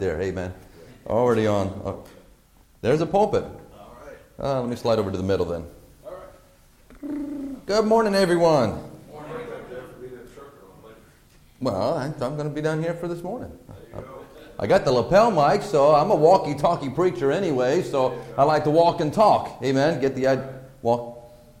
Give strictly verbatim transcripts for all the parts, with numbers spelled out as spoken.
There, amen. Already on. Oh, there's a pulpit. All right. Uh, let me slide over to the middle then. All right. Good morning, everyone. Morning. Well, I, I'm going to be down here for this morning. There you go. I got the lapel mic, so I'm a walkie-talkie preacher anyway, so I like to walk and talk. Amen. Get the I walk.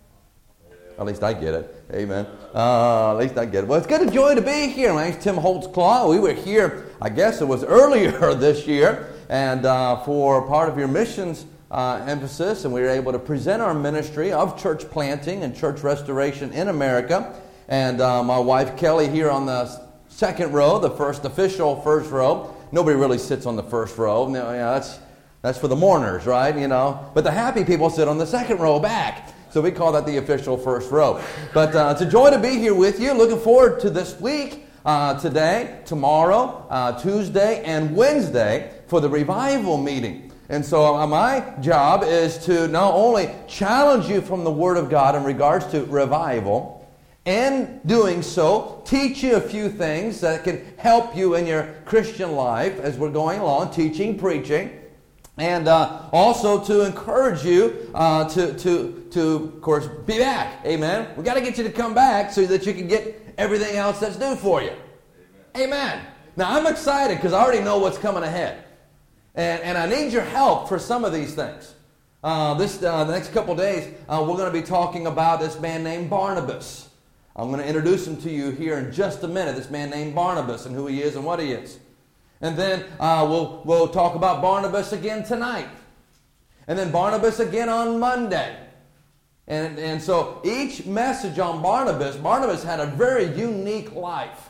At least I get it. Amen. Uh, at least I get it. Well, it's good and joy to be here. My name's Tim Holtzclaw. We were here, I guess it was earlier this year, and uh, for part of your missions uh, emphasis, and we were able to present our ministry of church planting and church restoration in America. And uh, my wife Kelly here on the second row, the first official first row. Nobody really sits on the first row. No, yeah, that's that's for the mourners, right? You know, but the happy people sit on the second row back. So we call that the official first row. But uh, it's a joy to be here with you. Looking forward to this week, uh, today, tomorrow, uh, Tuesday, and Wednesday for the revival meeting. And so uh, my job is to not only challenge you from the Word of God in regards to revival, and doing so, teach you a few things that can help you in your Christian life as we're going along, teaching, preaching. And uh, also to encourage you uh, to, to, to, of course, be back. Amen. We've got to get you to come back so that you can get everything else that's due for you. Amen. Amen. Now, I'm excited because I already know what's coming ahead. And, and I need your help for some of these things. Uh, this uh, the next couple days, uh, we're going to be talking about this man named Barnabas. I'm going to introduce him to you here in just a minute, this man named Barnabas and who he is and what he is. And then uh, we'll, we'll talk about Barnabas again tonight. And then Barnabas again on Monday. And, and so each message on Barnabas, Barnabas had a very unique life.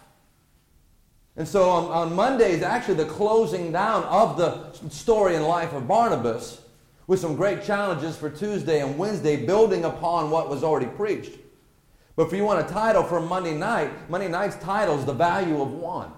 And so on, on Monday is actually the closing down of the story and life of Barnabas with some great challenges for Tuesday and Wednesday building upon what was already preached. But if you want a title for Monday night, Monday night's title is The Value of One.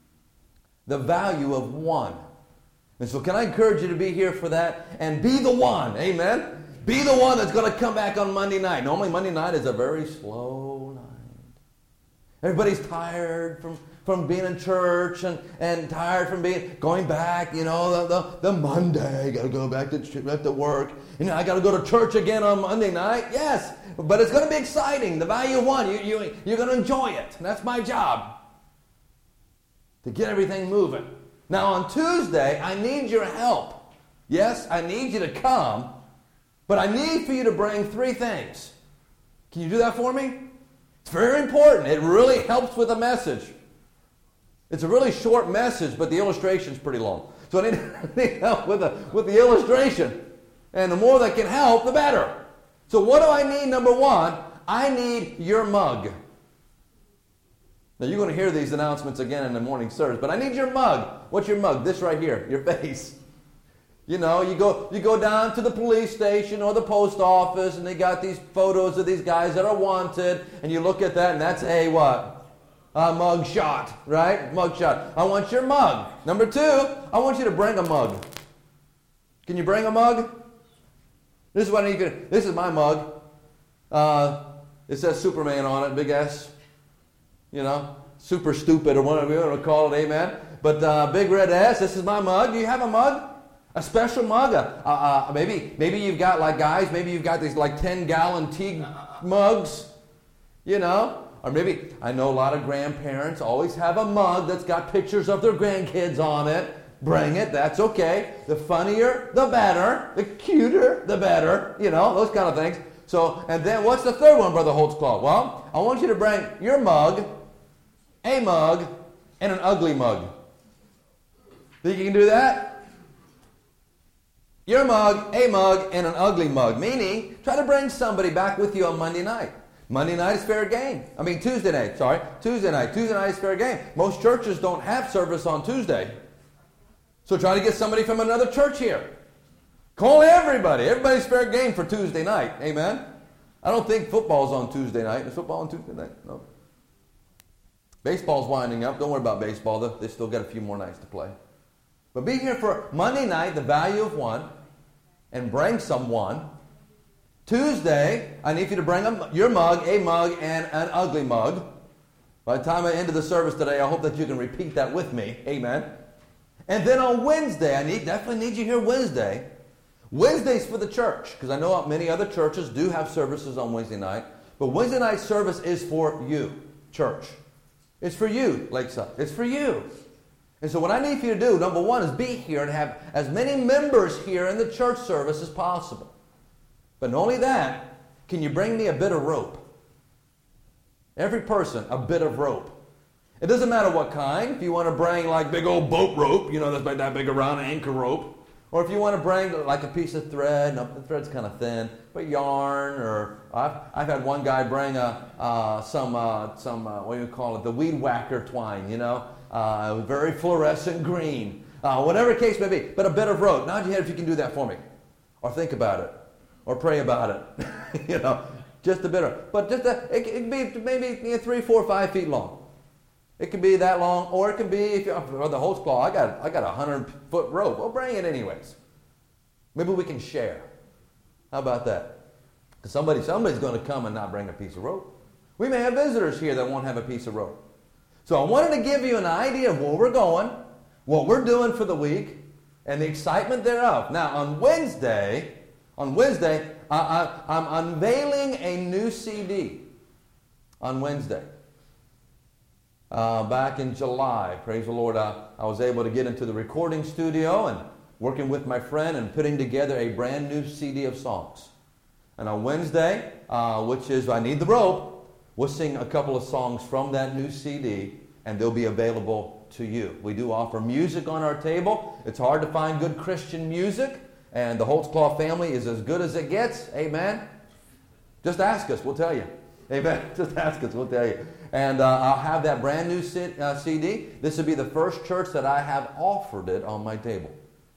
The value of one. And so can I encourage you to be here for that and be the one. Amen. Be the one that's going to come back on Monday night. Normally Monday night is a very slow night. Everybody's tired from, from being in church and, and tired from being going back, you know, the, the, the Monday. Got to go back to, back to work. You know, I got to go to church again on Monday night. Yes, but it's going to be exciting. The value of one. You, you, you're going to enjoy it. And that's my job. To get everything moving. Now on Tuesday, I need your help. Yes, I need you to come, but I need for you to bring three things. Can you do that for me? It's very important. It really helps with the message. It's a really short message, but the illustration's pretty long. So I need, I need help with the, with the illustration. And the more that can help, the better. So what do I need? Number one, I need your mug. Now, you're going to hear these announcements again in the morning service, but I need your mug. What's your mug? This right here, your face. You know, you go you go down to the police station or the post office, and they got these photos of these guys that are wanted, and you look at that, and that's a what? A mug shot, right? Mug shot. I want your mug. Number two, I want you to bring a mug. Can you bring a mug? This is what I need you to, this is my mug. Uh, it says Superman on it, big S. You know, super stupid or whatever you want to call it, amen. But uh, big red S, this is my mug. Do you have a mug? A special mug? Uh, uh, maybe maybe you've got, like guys, maybe you've got these like ten-gallon tea mugs, you know. Or maybe, I know a lot of grandparents always have a mug that's got pictures of their grandkids on it. Bring it, that's okay. The funnier, the better. The cuter, the better. You know, those kind of things. So, and then what's the third one, Brother Holtzclaw? Well, I want you to bring your mug, a mug, and an ugly mug. Think you can do that? Your mug, a mug, and an ugly mug. Meaning, try to bring somebody back with you on Monday night. Monday night is fair game. I mean, Tuesday night, sorry. Tuesday night. Tuesday night is fair game. Most churches don't have service on Tuesday. So try to get somebody from another church here. Call everybody. Everybody's fair game for Tuesday night. Amen? I don't think football's on Tuesday night. Is football on Tuesday night? No. Baseball's winding up. Don't worry about baseball. They still got a few more nights to play. But be here for Monday night, the value of one, and bring someone. Tuesday, I need you to bring a, your mug, a mug, and an ugly mug. By the time I end the service today, I hope that you can repeat that with me. Amen. And then on Wednesday, I need definitely need you here Wednesday. Wednesday's for the church, because I know many other churches do have services on Wednesday night. But Wednesday night service is for you, church. It's for you, Lakeside. It's for you. And so what I need for you to do, number one, is be here and have as many members here in the church service as possible. But not only that, can you bring me a bit of rope? Every person, a bit of rope. It doesn't matter what kind. If you want to bring like big old boat rope, you know, that's like that big around anchor rope. Or if you want to bring like a piece of thread, no, the thread's kind of thin, but yarn, or I've, I've had one guy bring a uh, some, uh, some uh, what do you call it, the weed whacker twine, you know, uh, very fluorescent green, uh, whatever the case may be, but a bit of rope. Nod your head if you can do that for me. Or think about it. Or pray about it. You know, just a bit of, but just a, it, it can be maybe you know, three, four, five feet long. It can be that long, or it can be, if you're for the hose claw, I got I got a hundred foot rope. Well, bring it anyways. Maybe we can share. How about that? Because somebody, somebody's going to come and not bring a piece of rope. We may have visitors here that won't have a piece of rope. So I wanted to give you an idea of where we're going, what we're doing for the week, and the excitement thereof. Now, on Wednesday, on Wednesday, I, I, I'm unveiling a new C D. On Wednesday. Uh, back in July, praise the Lord, uh, I was able to get into the recording studio and working with my friend and putting together a brand new C D of songs. And on Wednesday, uh, which is I Need the Rope, we'll sing a couple of songs from that new C D, and they'll be available to you. We do offer music on our table. It's hard to find good Christian music, and the Holtzclaw family is as good as it gets. Amen? Just ask us, we'll tell you. Amen. Just ask us, we'll tell you. And uh, I'll have that brand new C- uh, C D. This will be the first church that I have offered it on my table.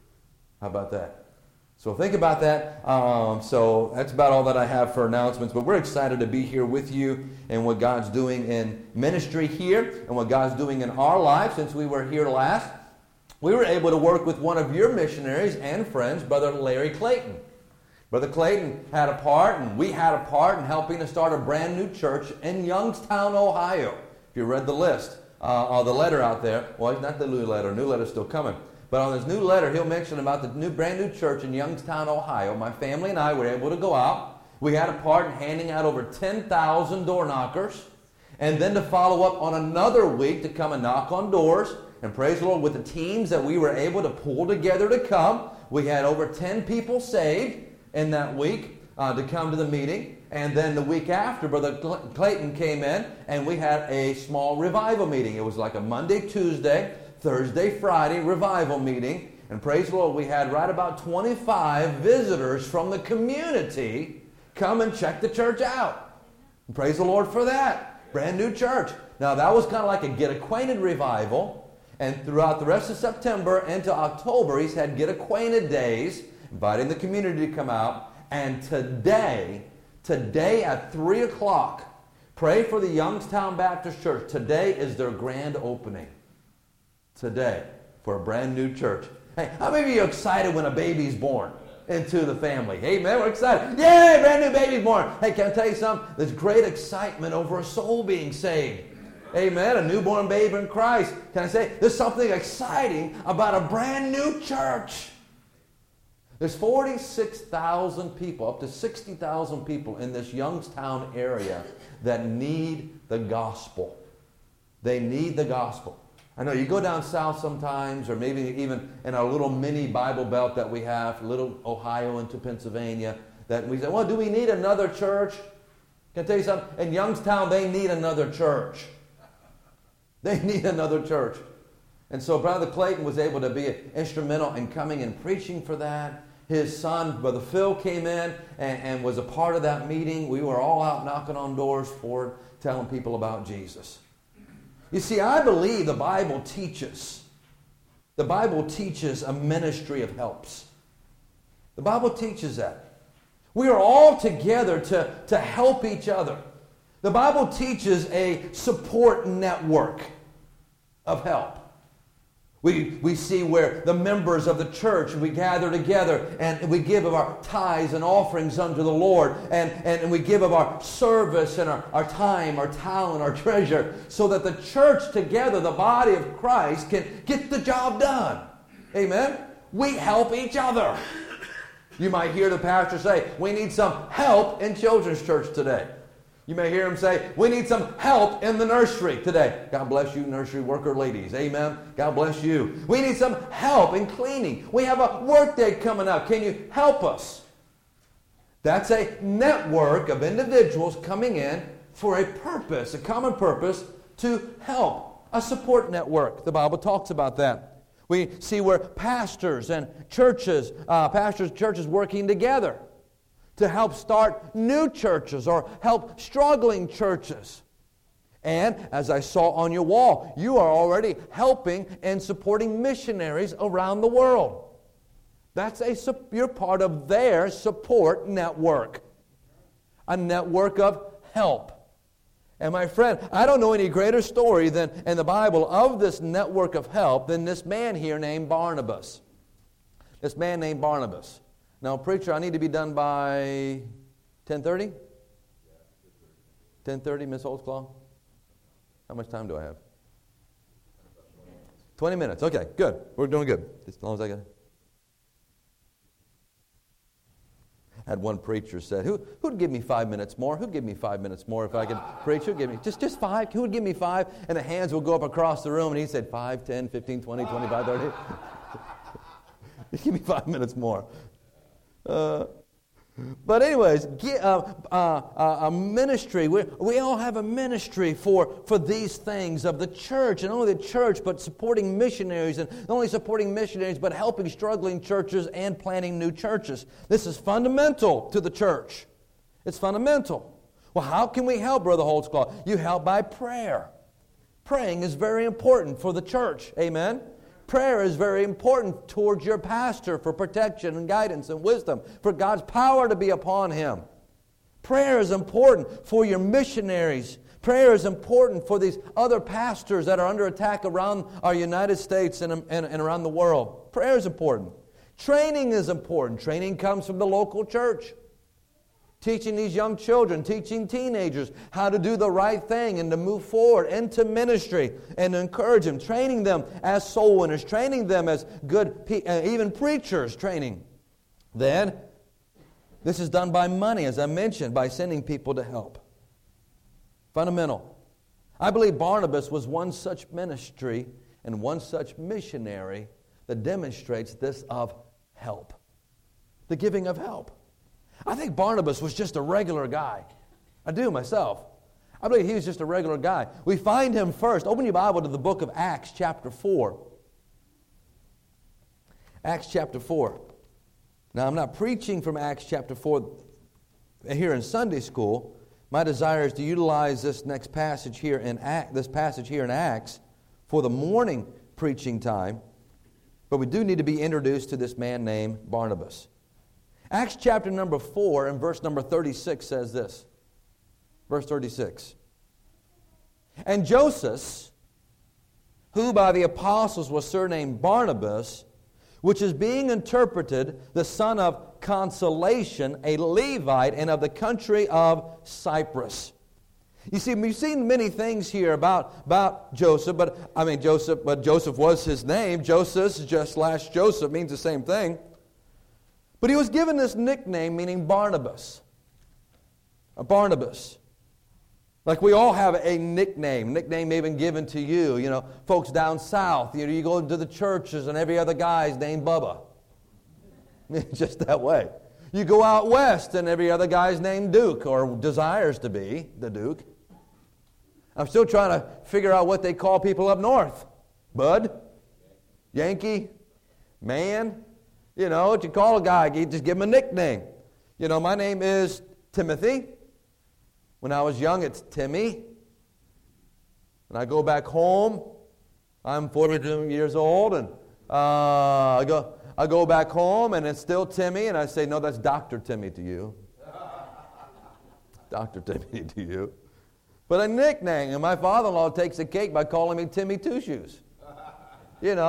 How about that? So think about that. Um, so that's about all that I have for announcements. But we're excited to be here with you and what God's doing in ministry here and what God's doing in our lives. Since we were here last, we were able to work with one of your missionaries and friends, Brother Larry Clayton. Brother Clayton had a part, and we had a part in helping to start a brand new church in Youngstown, Ohio. If you read the list, uh, or the letter out there, well, it's not the new letter, new letter's still coming. But on this new letter, he'll mention about the new brand new church in Youngstown, Ohio. My family and I were able to go out. We had a part in handing out over ten thousand door knockers, and then to follow up on another week to come and knock on doors. And praise the Lord, with the teams that we were able to pull together to come, we had over ten people saved in that week uh, to come to the meeting. And then the week after, Brother Clayton came in, and we had a small revival meeting. It was like a Monday, Tuesday, Thursday, Friday revival meeting. And praise the Lord, we had right about twenty-five visitors from the community come and check the church out. And praise the Lord for that. Brand new church. Now that was kind of like a get acquainted revival. And throughout the rest of September into October, he's had get acquainted days, inviting the community to come out. And today, today at three o'clock, pray for the Youngstown Baptist Church. Today is their grand opening. Today, for a brand new church. Hey, how many of you are excited when a baby's born into the family? Amen, we're excited. Yay, brand new baby's born. Hey, can I tell you something? There's great excitement over a soul being saved. Amen, a newborn babe in Christ. Can I say, there's something exciting about a brand new church. There's forty-six thousand people, up to sixty thousand people in this Youngstown area that need the gospel. They need the gospel. I know you go down south sometimes, or maybe even in our little mini Bible belt that we have, little Ohio into Pennsylvania, that we say, well, do we need another church? Can I tell you something? In Youngstown, they need another church. They need another church. And so Brother Clayton was able to be instrumental in coming and preaching for that. His son, Brother Phil, came in and, and was a part of that meeting. We were all out knocking on doors for it, telling people about Jesus. You see, I believe the Bible teaches. The Bible teaches a ministry of helps. The Bible teaches that. We are all together to, to help each other. The Bible teaches a support network of help. We, we see where the members of the church, we gather together and we give of our tithes and offerings unto the Lord. And, and, and we give of our service and our, our time, our talent, our treasure, so that the church together, the body of Christ, can get the job done. Amen? We help each other. You might hear the pastor say, we need some help in children's church today. You may hear him say, we need some help in the nursery today. God bless you, nursery worker ladies. Amen. God bless you. We need some help in cleaning. We have a work day coming up. Can you help us? That's a network of individuals coming in for a purpose, a common purpose, to help. A support network. The Bible talks about that. We see where pastors and churches, uh, pastors and churches working together to help start new churches or help struggling churches. And as I saw on your wall, you are already helping and supporting missionaries around the world. That's a you're part of their support network, a network of help. And my friend, I don't know any greater story than in the Bible of this network of help than this man here named Barnabas. This man named Barnabas. Now, preacher, I need to be done by ten thirty? ten thirty, Miss Holtzclaw? How much time do I have? twenty minutes. Okay, good. We're doing good. As long as I got it. Had one preacher said, Who, who'd give me five minutes more? Who'd give me five minutes more if I could preach? Who'd give me, just, just five? Who would give me five? And the hands will go up across the room, and he said, five, ten, fifteen, twenty, twenty-five, thirty. Give me five minutes more. Uh, but anyways, get, uh, uh, uh, a ministry. We, we all have a ministry for, for these things of the church. And not only the church, but supporting missionaries. And not only supporting missionaries, but helping struggling churches and planting new churches. This is fundamental to the church. It's fundamental. Well, how can we help, Brother Holtzclaw? You help by prayer. Praying is very important for the church. Amen? Prayer is very important towards your pastor for protection and guidance and wisdom, for God's power to be upon him. Prayer is important for your missionaries. Prayer is important for these other pastors that are under attack around our United States and, and, and around the world. Prayer is important. Training is important. Training comes from the local church. Teaching these young children, teaching teenagers how to do the right thing and to move forward into ministry and to encourage them. Training them as soul winners, training them as good, pe- uh, even preachers training. Then, this is done by money, as I mentioned, by sending people to help. Fundamental. I believe Barnabas was one such ministry and one such missionary that demonstrates this of help. The giving of help. I think Barnabas was just a regular guy. I do myself. I believe he was just a regular guy. We find him first. Open your Bible to the book of Acts chapter four. Acts chapter four. Now, I'm not preaching from Acts chapter four here in Sunday school. My desire is to utilize this next passage here in Acts, this passage here in Acts for the morning preaching time. But we do need to be introduced to this man named Barnabas. Acts chapter number four and verse number thirty-six says this. Verse thirty-six. And Joseph, who by the apostles was surnamed Barnabas, which is being interpreted the son of consolation, a Levite, and of the country of Cyprus. You see, we've seen many things here about, about Joseph, but I mean Joseph, but Joseph was his name. Joseph just slash Joseph means the same thing. But he was given this nickname meaning Barnabas. A Barnabas. Like we all have a nickname. Nickname even given to you. You know, folks down south, you know, you go to the churches and every other guy's named Bubba. Just that way. You go out west and every other guy's named Duke or desires to be the Duke. I'm still trying to figure out what they call people up north. Bud? Yankee? Man? You know, what you call a guy, you just give him a nickname. You know, my name is Timothy. When I was young, it's Timmy. When I go back home, I'm forty-two years old, and uh, I go I go back home, and it's still Timmy, and I say, no, that's Doctor Timmy to you. Doctor Timmy to you. But a nickname, and my father-in-law takes the cake by calling me Timmy Two Shoes. You know,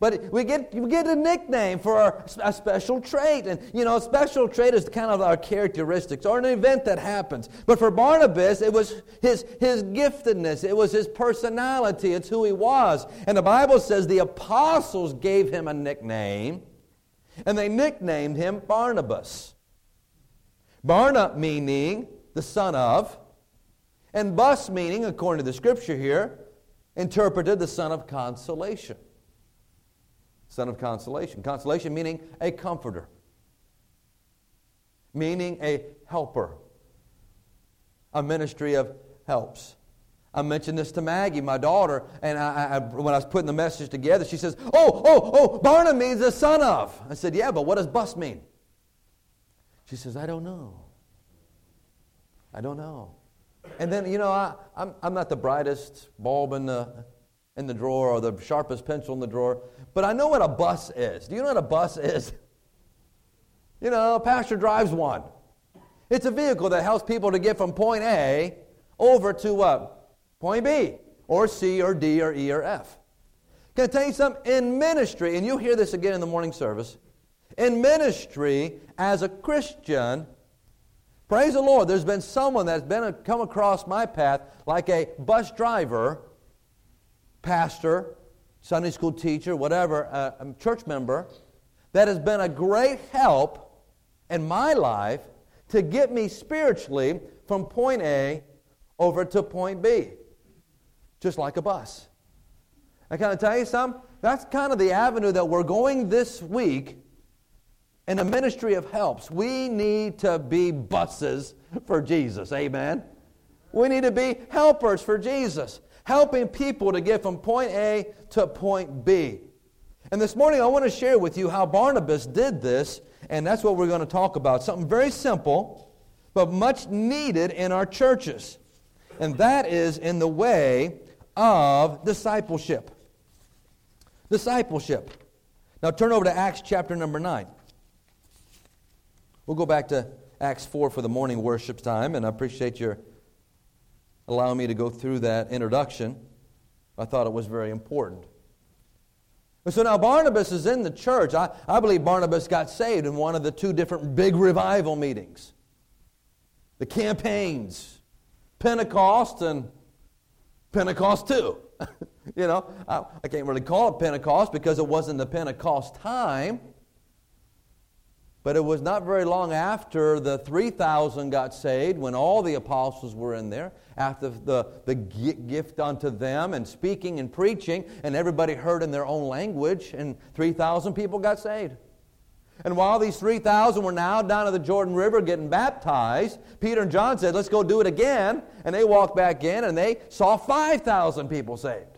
But we get we get a nickname for our, a special trait. And, you know, a special trait is kind of our characteristics or an event that happens. But for Barnabas, it was his, his giftedness. It was his personality. It's who he was. And the Bible says the apostles gave him a nickname, and they nicknamed him Barnabas. Barna meaning the son of, and bus meaning, according to the scripture here, interpreted the son of consolation. Son of consolation. Consolation meaning a comforter. Meaning a helper. A ministry of helps. I mentioned this to Maggie, my daughter, and I, I, when I was putting the message together, she says, oh, oh, oh, Barna means the son of. I said, yeah, but what does bus mean? She says, I don't know. I don't know. And then, you know, I, I'm, I'm not the brightest bulb in the, in the drawer or the sharpest pencil in the drawer, but I know what a bus is. Do you know what a bus is? You know, a pastor drives one. It's a vehicle that helps people to get from point A over to what? Point B, or C, or D, or E, or F. Can I tell you something? In ministry, and you'll hear this again in the morning service, in ministry, as a Christian, praise the Lord, there's been someone that's been a, come across my path like a bus driver, pastor, Sunday school teacher, whatever, uh, a church member, that has been a great help in my life to get me spiritually from point A over to point B. Just like a bus. I kind of tell you something? That's kind of the avenue that we're going this week in the ministry of helps. We need to be buses for Jesus. Amen? We need to be helpers for Jesus. Helping people to get from point A to point B. And this morning I want to share with you how Barnabas did this, and that's what we're going to talk about. Something very simple, but much needed in our churches. And that is in the way of discipleship. Discipleship. Now turn over to Acts chapter number nine. We'll go back to Acts four for the morning worship time, and I appreciate your allowing me to go through that introduction. I thought it was very important. So now Barnabas is in the church. I, I believe Barnabas got saved in one of the two different big revival meetings. The campaigns, Pentecost and Pentecost two. You know, I, I can't really call it Pentecost because it wasn't the Pentecost time. But it was not very long after the three thousand got saved, when all the apostles were in there, after the, the gift unto them and speaking and preaching, and everybody heard in their own language, and three thousand people got saved. And while these three thousand were now down at the Jordan River getting baptized, Peter and John said, let's go do it again. And they walked back in, and they saw five thousand people saved.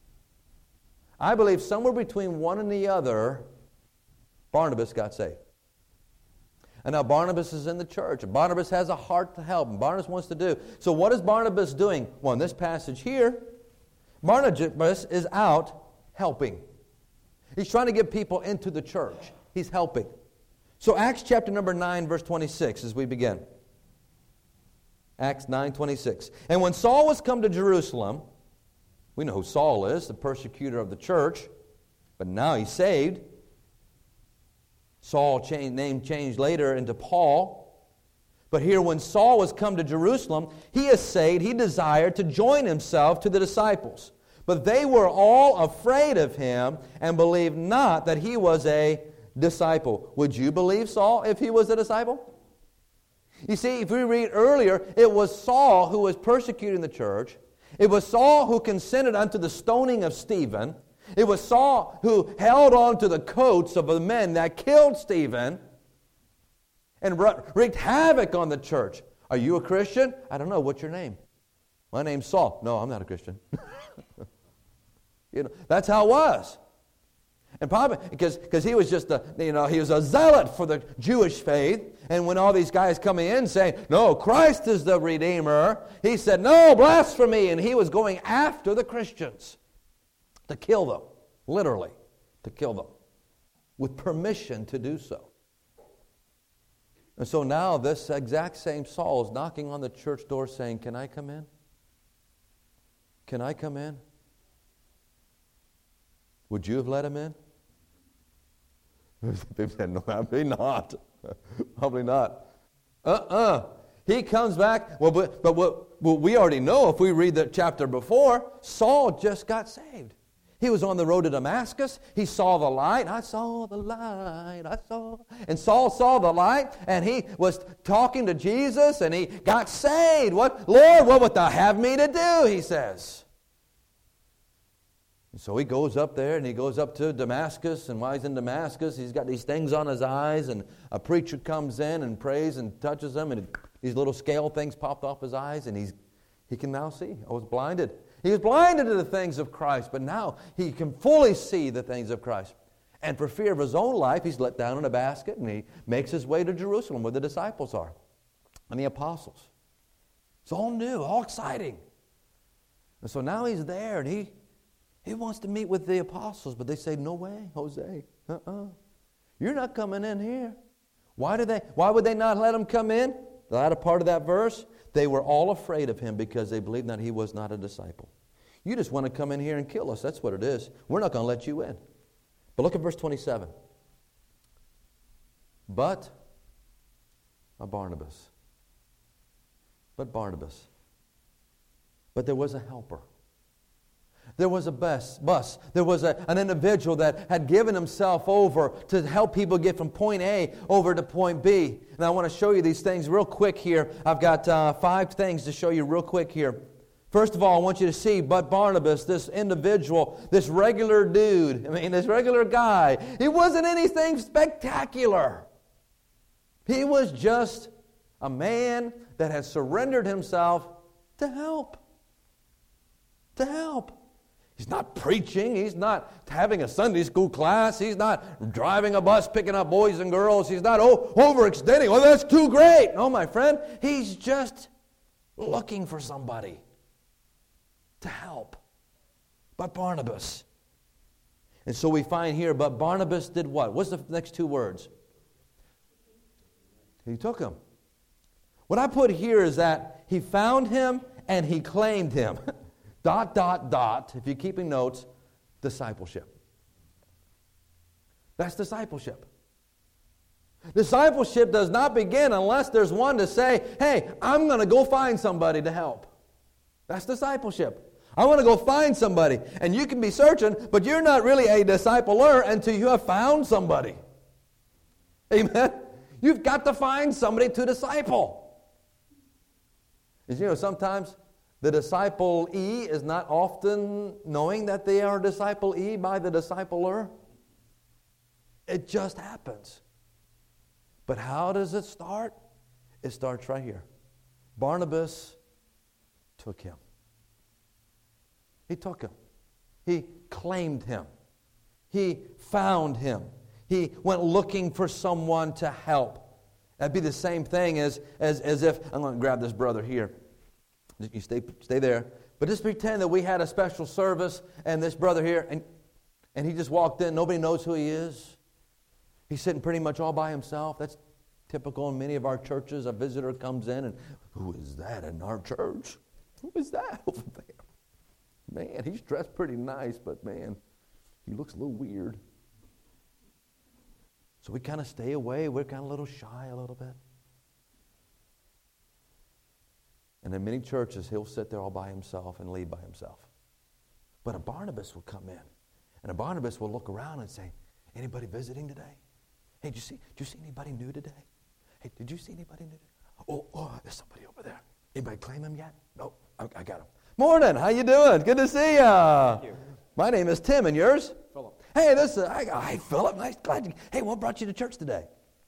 I believe somewhere between one and the other, Barnabas got saved. And now Barnabas is in the church. And Barnabas has a heart to help. And Barnabas wants to do. So what is Barnabas doing? Well, in this passage here, Barnabas is out helping. He's trying to get people into the church. He's helping. So Acts chapter number nine, verse twenty-six, as we begin. Acts nine twenty-six. And when Saul was come to Jerusalem, we know who Saul is, the persecutor of the church, but now he's saved. Saul changed, name changed later into Paul. But here when Saul was come to Jerusalem, he essayed, he desired to join himself to the disciples. But they were all afraid of him and believed not that he was a disciple. Would you believe Saul if he was a disciple? You see, if we read earlier, it was Saul who was persecuting the church. It was Saul who consented unto the stoning of Stephen. It was Saul who held on to the coats of the men that killed Stephen and wreaked havoc on the church. Are you a Christian? I don't know. What's your name? My name's Saul. No, I'm not a Christian. You know, that's how it was. And probably because because he was just a, you know, he was a zealot for the Jewish faith. And when all these guys coming in saying, no, Christ is the Redeemer, he said, no, blasphemy. And he was going after the Christians. To kill them, literally, to kill them, with permission to do so. And so now this exact same Saul is knocking on the church door saying, can I come in? Can I come in? Would you have let him in? People said, no, probably not. Probably not. Uh-uh. He comes back. Well, but, but what, well, we already know if we read the chapter before, Saul just got saved. He was on the road to Damascus. He saw the light. I saw the light. I saw. And Saul saw the light, and he was talking to Jesus, and he got saved. What, Lord, what would thou have me to do? He says. And so he goes up there, and he goes up to Damascus, and while he's in Damascus, he's got these things on his eyes, and a preacher comes in and prays and touches him, and these little scale things popped off his eyes, and he's he can now see. I was blinded. He was blinded to the things of Christ, but now he can fully see the things of Christ. And for fear of his own life, he's let down in a basket, and he makes his way to Jerusalem where the disciples are and the apostles. It's all new, all exciting. And so now he's there, and he, he wants to meet with the apostles, but they say, no way, Jose. Uh-uh. You're not coming in here. Why, do they, why would they not let him come in? The latter part of that verse, they were all afraid of him because they believed that he was not a disciple. You just want to come in here and kill us. That's what it is. We're not going to let you in. But look at verse twenty-seven. But a Barnabas. But Barnabas. But there was a helper. There was a bus. bus. There was a, an individual that had given himself over to help people get from point A over to point B. And I want to show you these things real quick here. I've got uh, five things to show you real quick here. First of all, I want you to see, but Barnabas, this individual, this regular dude, I mean, this regular guy, he wasn't anything spectacular. He was just a man that had surrendered himself to help. To help. He's not preaching. He's not having a Sunday school class. He's not driving a bus, picking up boys and girls. He's not oh, overextending. Oh, that's too great. No, my friend. He's just looking for somebody to help. But Barnabas. And so we find here, but Barnabas did what? What's the next two words? He took him. What I put here is that he found him and he claimed him. Dot, dot, dot, if you're keeping notes, discipleship. That's discipleship. Discipleship does not begin unless there's one to say, hey, I'm going to go find somebody to help. That's discipleship. I want to go find somebody. And you can be searching, but you're not really a discipler until you have found somebody. Amen? You've got to find somebody to disciple. As you know, sometimes the disciple-ee is not often knowing that they are disciple-ee by the discipler. It just happens. But how does it start? It starts right here. Barnabas took him. He took him. He claimed him. He found him. He went looking for someone to help. That'd be the same thing as, as, as if, I'm going to grab this brother here. You stay stay there. But just pretend that we had a special service and this brother here, and, and he just walked in. Nobody knows who he is. He's sitting pretty much all by himself. That's typical in many of our churches. A visitor comes in and, who is that in our church? Who is that over there? Man, he's dressed pretty nice, but man, he looks a little weird. So we kind of stay away. We're kind of a little shy a little bit. And in many churches, he'll sit there all by himself and lead by himself. But a Barnabas will come in. And a Barnabas will look around and say, anybody visiting today? Hey, did you see, did you see anybody new today? Hey, did you see anybody new today? Oh, oh, there's somebody over there. Anybody claim him yet? No, I, I got him. Morning, how you doing? Good to see ya. You. My name is Tim, and yours? Philip. Hey, this is, I, hi, Philip. Nice, glad you, hey, what brought you to church today?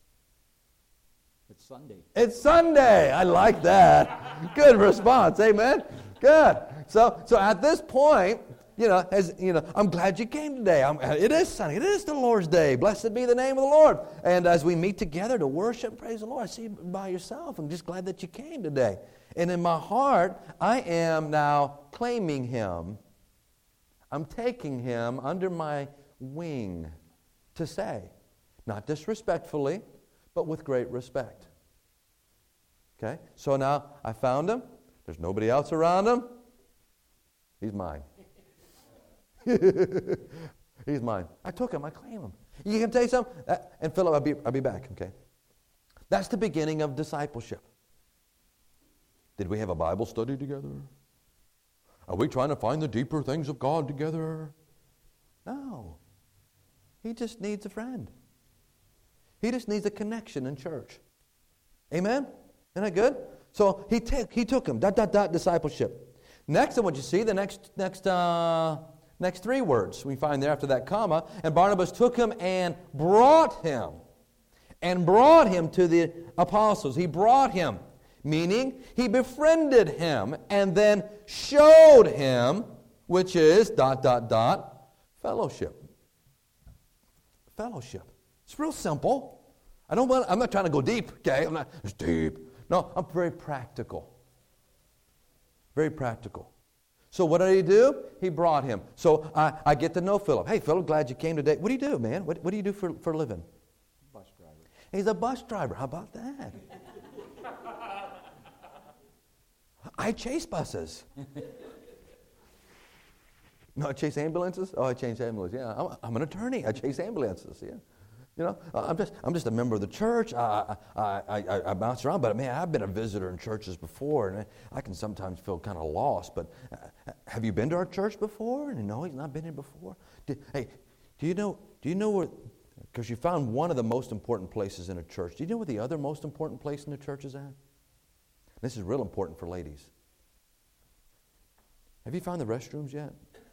It's Sunday. It's Sunday. I like that. Good response. Amen. Good. So, so at this point, you know, as you know, I'm glad you came today. I'm, it is Sunday. It is the Lord's day. Blessed be the name of the Lord. And as we meet together to worship, praise the Lord. I see you by yourself. I'm just glad that you came today. And in my heart, I am now claiming him. I'm taking him under my wing to say, not disrespectfully, but with great respect. Okay? So now I found him. There's nobody else around him. He's mine. He's mine. I took him. I claim him. You can tell you something? That, and Philip, I'll be, I'll be back, okay? That's the beginning of discipleship. Did we have a Bible study together? Are we trying to find the deeper things of God together? No. He just needs a friend. He just needs a connection in church. Amen? Isn't that good? So he, t- he took him, dot, dot, dot, discipleship. Next, I want you to see the next, next, uh, next three words we find there after that comma. And Barnabas took him and brought him. And brought him to the apostles. He brought him, meaning he befriended him and then showed him, which is, dot, dot, dot, fellowship. Fellowship. It's real simple. I don't want, I'm not trying to go deep, okay? I'm not, it's deep. No, I'm very practical. Very practical. So what did he do? He brought him. So I, I get to know Philip. Hey, Philip, glad you came today. What do you do, man? What, what do you do for, for a living? Bus driver. He's a bus driver. How about that? I chase buses. No, I chase ambulances? Oh, I chase ambulances. Yeah, I'm, I'm an attorney. I chase ambulances. Yeah. You know, I'm just I'm just a member of the church. I, I, I, I, I bounce around, but man, I've been a visitor in churches before, and I, I can sometimes feel kind of lost. But uh, have you been to our church before? And no, he's not been here before. Do, hey, do you know? Do you know where? Because you found one of the most important places in a church. Do you know where the other most important place in the church is at? This is real important for ladies. Have you found the restrooms yet?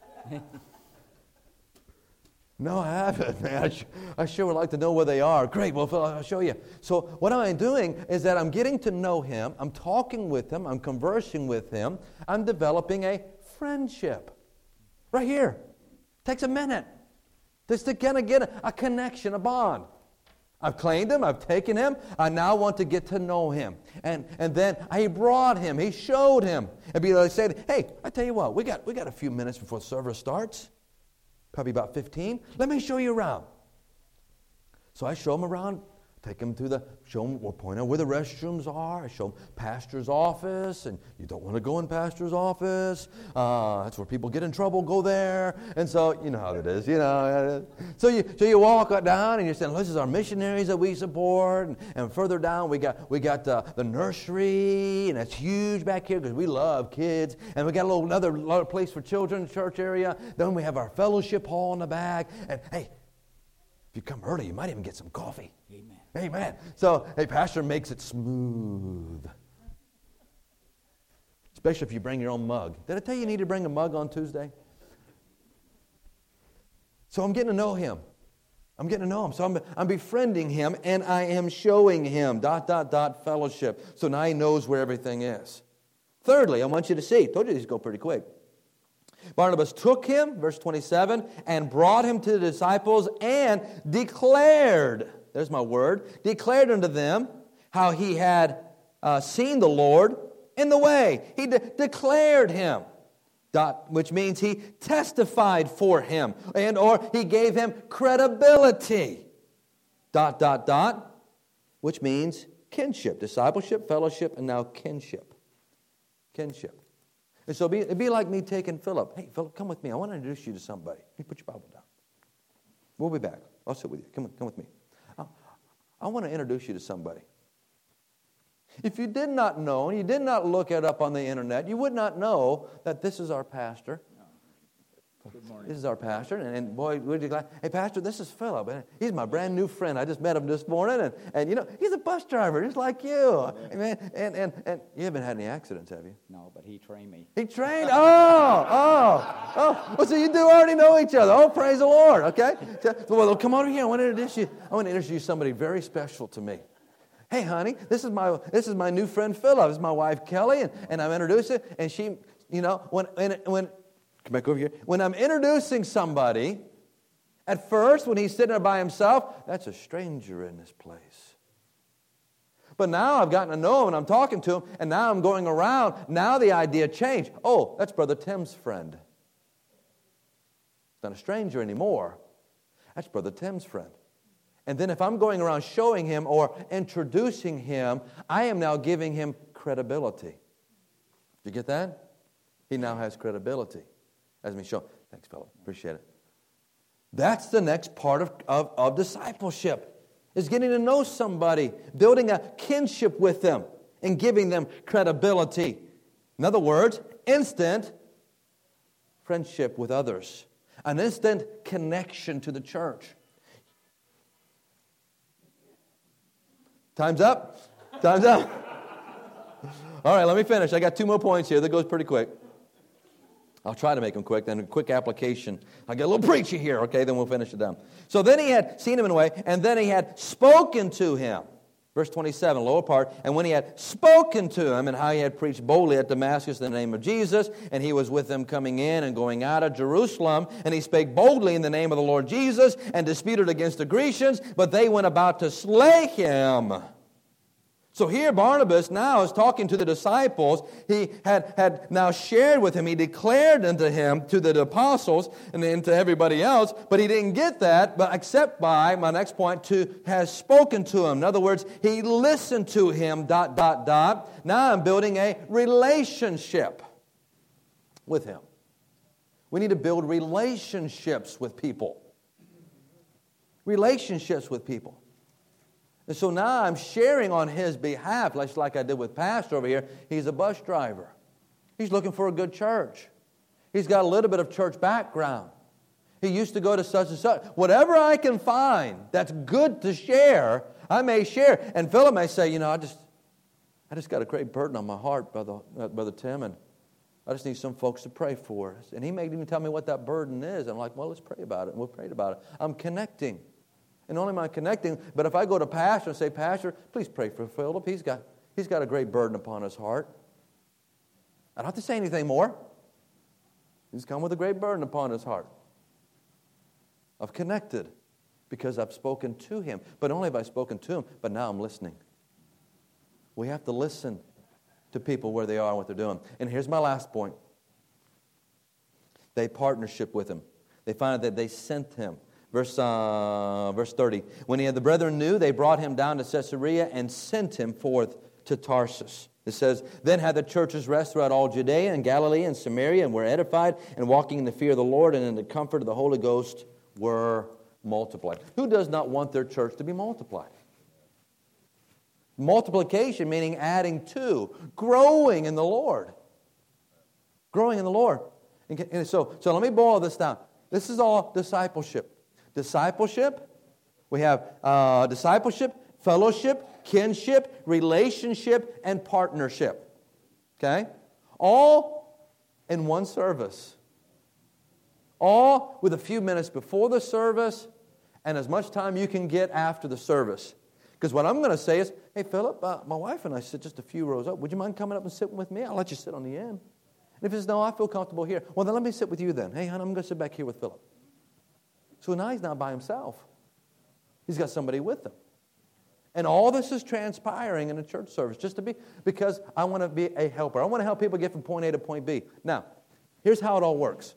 No, I haven't, man. I, sh- I sure would like to know where they are. Great, well, Phil, I'll show you. So what am I doing is that I'm getting to know him. I'm talking with him. I'm conversing with him. I'm developing a friendship. Right here. Takes a minute. Just to kind of get a, a connection, a bond. I've claimed him. I've taken him. I now want to get to know him. And and then he brought him. He showed him. And be like say, hey, I tell you what, we got we got a few minutes before service starts. Probably about fifteen. Let me show you around. So I show him around, take him to the, show him, we'll point out where the restrooms are. I show him pastor's office, and you don't want to go in pastor's office. Uh, that's where people get in trouble, go there. And so, you know how it is, you know. So you so you walk down, and you're saying, this is our missionaries that we support. And, and further down, we got we got uh, the nursery, and that's huge back here because we love kids. And we got a little another, another place for children, church area. Then we have our fellowship hall in the back. And hey, if you come early, you might even get some coffee. Amen. Amen. So, hey, pastor makes it smooth. Especially if you bring your own mug. Did I tell you you need to bring a mug on Tuesday? So I'm getting to know him. I'm getting to know him. So I'm, I'm befriending him, and I am showing him, dot, dot, dot, fellowship. So now he knows where everything is. Thirdly, I want you to see. Told you these go pretty quick. Barnabas took him, verse twenty-seven, and brought him to the disciples and declared, there's my word, declared unto them how he had uh, seen the Lord in the way. He de- declared him, dot, which means he testified for him, and or he gave him credibility, dot, dot, dot, which means kinship, discipleship, fellowship, and now kinship. Kinship. And so it'd be, it'd be like me taking Philip. Hey, Philip, come with me. I want to introduce you to somebody. Let me put your Bible down. We'll be back. I'll sit with you. Come, come with me. I, I want to introduce you to somebody. If you did not know, and you did not look it up on the internet, you would not know that this is our pastor. Good morning. This is our pastor, and, and boy, we're glad. Hey, Pastor, this is Philip, and he's my brand new friend. I just met him this morning, and, and you know, he's a bus driver just like you. Amen. And, and, and you haven't had any accidents, have you? No, but he trained me. He trained? Oh, oh, oh. Well, so you do already know each other. Oh, praise the Lord, okay? So, well, come on over here. I want to introduce you. I want to introduce you to somebody very special to me. Hey, honey, this is my this is my new friend Philip. This is my wife Kelly, and, and I'm introducing, and she, you know, when when when come back over here. When I'm introducing somebody, at first, when he's sitting there by himself, that's a stranger in this place. But now I've gotten to know him, and I'm talking to him, and now I'm going around. Now the idea changed. Oh, that's Brother Tim's friend. It's not a stranger anymore. That's Brother Tim's friend. And then if I'm going around showing him or introducing him, I am now giving him credibility. Did you get that? He now has credibility. As me show. Thanks, Philip. Appreciate it. That's the next part of, of, of discipleship, is getting to know somebody, building a kinship with them, and giving them credibility. In other words, instant friendship with others. An instant connection to the church. Time's up. Time's up. All right, let me finish. I got two more points here. That goes pretty quick. I'll try to make them quick. Then a quick application. I get a little preachy here. Okay, then we'll finish it down. So then he had seen him in a way, and then he had spoken to him. Verse twenty-seven, lower part. And when he had spoken to him, and how he had preached boldly at Damascus in the name of Jesus, and he was with them coming in and going out of Jerusalem, and he spake boldly in the name of the Lord Jesus, and disputed against the Grecians, but they went about to slay him. So here Barnabas now is talking to the disciples. He had, had now shared with him. He declared unto him, to the apostles, and then to everybody else. But he didn't get that, but except by, my next point, to has spoken to him. In other words, he listened to him, dot, dot, dot. Now I'm building a relationship with him. We need to build relationships with people. Relationships with people. And so now I'm sharing on his behalf, just like I did with Pastor over here. He's a bus driver. He's looking for a good church. He's got a little bit of church background. He used to go to such and such. Whatever I can find that's good to share, I may share. And Philip may say, you know, I just I just got a great burden on my heart, Brother, uh, Brother Tim, and I just need some folks to pray for us. And he may even tell me what that burden is. I'm like, well, let's pray about it. And we'll pray about it. I'm connecting. And not only am I connecting, but if I go to Pastor and say, Pastor, please pray for Philip. He's got, he's got a great burden upon his heart. I don't have to say anything more. He's come with a great burden upon his heart. I've connected because I've spoken to him. But not only have I spoken to him, but now I'm listening. We have to listen to people where they are and what they're doing. And here's my last point. They partnership with him. They find that they sent him. Verse, uh, verse thirty. When he had the brethren knew, they brought him down to Caesarea and sent him forth to Tarsus. It says, then had the churches rest throughout all Judea and Galilee and Samaria, and were edified, and walking in the fear of the Lord and in the comfort of the Holy Ghost were multiplied. Who does not want their church to be multiplied? Multiplication meaning adding to, growing in the Lord. Growing in the Lord. And so, so let me boil this down. This is all discipleship. Discipleship, we have uh, discipleship, fellowship, kinship, relationship, and partnership. Okay? All in one service. All with a few minutes before the service and as much time you can get after the service. Because what I'm going to say is, hey, Philip, uh, my wife and I sit just a few rows up. Would you mind coming up and sitting with me? I'll let you sit on the end. And if he says, no, I feel comfortable here. Well, then let me sit with you then. Hey, hon, I'm going to sit back here with Philip. So now he's not by himself. He's got somebody with him. And all this is transpiring in a church service just to be, because I want to be a helper. I want to help people get from point A to point B. Now, here's how it all works.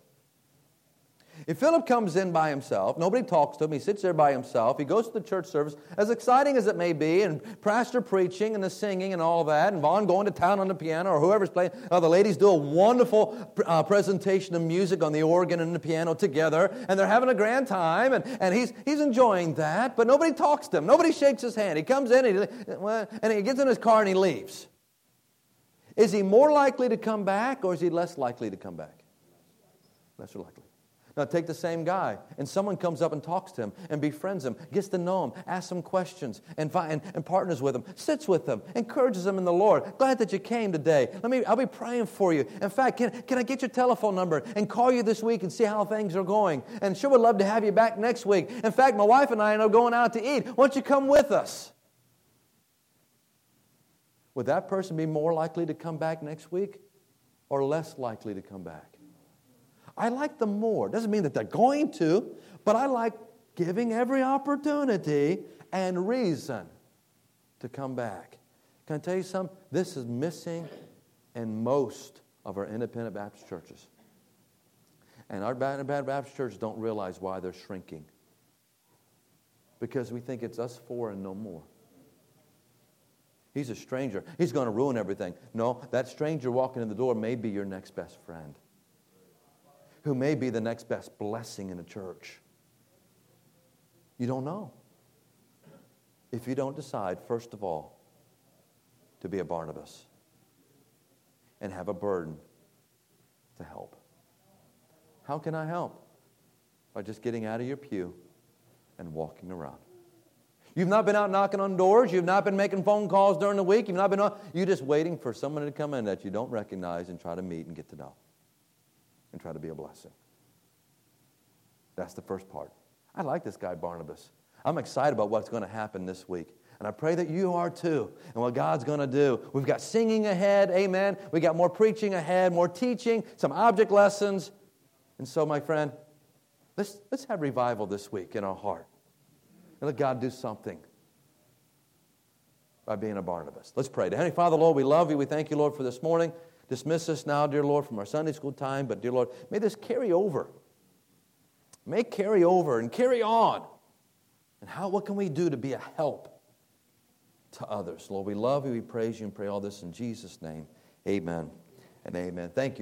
If Philip comes in by himself, nobody talks to him, he sits there by himself, he goes to the church service, as exciting as it may be, and pastor preaching and the singing and all that, and Vaughn going to town on the piano, or whoever's playing, uh, the ladies do a wonderful uh, presentation of music on the organ and the piano together, and they're having a grand time, and, and he's he's enjoying that, but nobody talks to him, nobody shakes his hand. He comes in, and he, well, and he gets in his car and he leaves. Is he more likely to come back, or is he less likely to come back? Less likely. Now take the same guy, and someone comes up and talks to him and befriends him, gets to know him, asks him questions, and, and, and partners with him, sits with him, encourages him in the Lord. Glad that you came today. Let me, I'll be praying for you. In fact, can, can I get your telephone number and call you this week and see how things are going? And sure would love to have you back next week. In fact, my wife and I are going out to eat. Why don't you come with us? Would that person be more likely to come back next week or less likely to come back? I like them more. Doesn't mean that they're going to, but I like giving every opportunity and reason to come back. Can I tell you something? This is missing in most of our independent Baptist churches. And our independent Baptist churches don't realize why they're shrinking. Because we think it's us four and no more. He's a stranger. He's going to ruin everything. No, that stranger walking in the door may be your next best friend, who may be the next best blessing in a church. You don't know. If you don't decide, first of all, to be a Barnabas and have a burden to help. How can I help? By just getting out of your pew and walking around. You've not been out knocking on doors. You've not been making phone calls during the week. You've not been, you're just waiting for someone to come in that you don't recognize and try to meet and get to know and try to be a blessing. That's the first part. I like this guy, Barnabas. I'm excited about what's going to happen this week. And I pray that you are too, and what God's going to do. We've got singing ahead, amen. We got more preaching ahead, more teaching, some object lessons. And so, my friend, let's, let's have revival this week in our heart. And let God do something by being a Barnabas. Let's pray. Heavenly Father, Lord, we love you. We thank you, Lord, for this morning. Dismiss us now, dear Lord, from our Sunday school time. But, dear Lord, may this carry over. May it carry over and carry on. And how? What can we do to be a help to others? Lord, we love you. We praise you and pray all this in Jesus' name. Amen and amen. Thank you.